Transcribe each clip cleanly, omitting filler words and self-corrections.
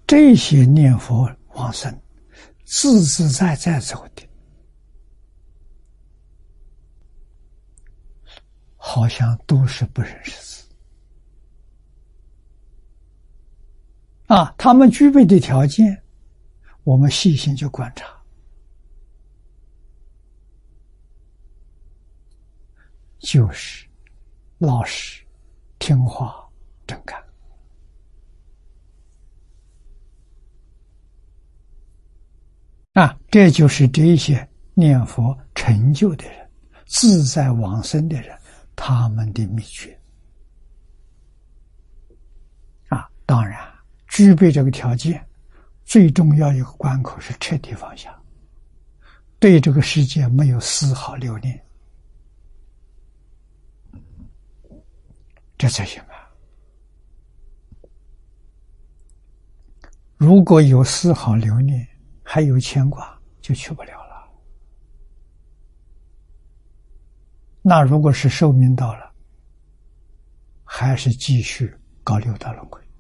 这些念佛往生，自自在在走的，好像都是不认识字啊。他们具备的条件，我们细心去观察，就是老实、听话、真干啊。这就是这些念佛成就的人、自在往生的人，他们的秘诀啊。当然，具备这个条件，最重要一个关口是彻底放下，对这个世界没有丝毫留恋，这才行啊。如果有丝毫留恋，还有牵挂，就去不了了。那如果是寿命到了，还是继续搞六道轮回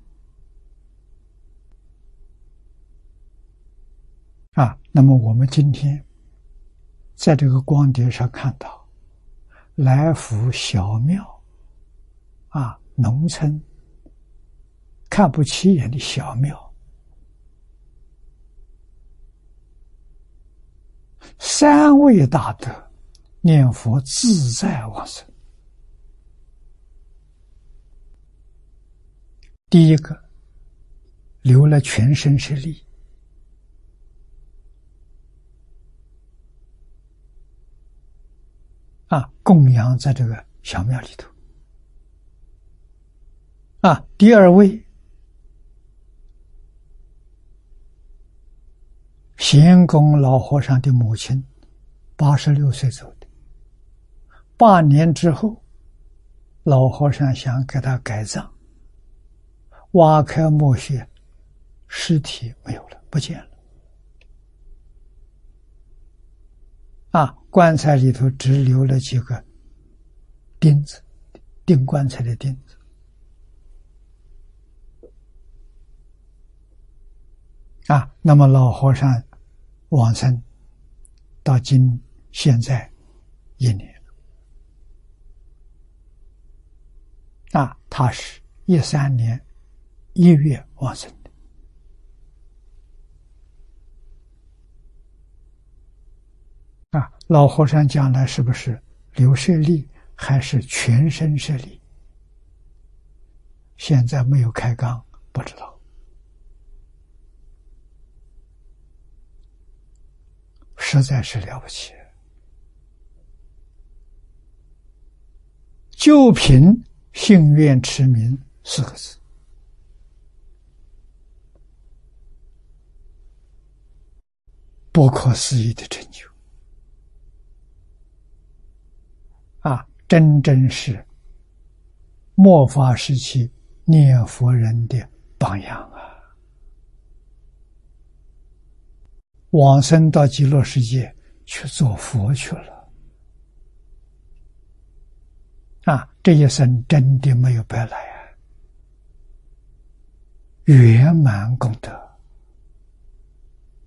啊。那么我们今天在这个光碟上看到，来福小庙啊，农村看不起眼的小庙，3位大德念佛自在往生。第一个留了全身是力啊，供养在这个小庙里头啊。第二位贤公老和尚的母亲86岁走的，8年之后，老和尚想给他改葬，挖开墓穴，尸体没有了，不见了啊。棺材里头只留了几个钉子，钉棺材的钉子啊。那么老和尚往生到现在1年啊，他是13年1月往生的啊。老和尚将来是不是留舍利还是全身舍利，现在没有开纲，不知道。实在是了不起，就凭信愿持名4个字，不可思议的成就啊！真正是末法时期念佛人的榜样啊！往生到极乐世界去做佛去了啊！这一生真的没有白来啊，圆满功德。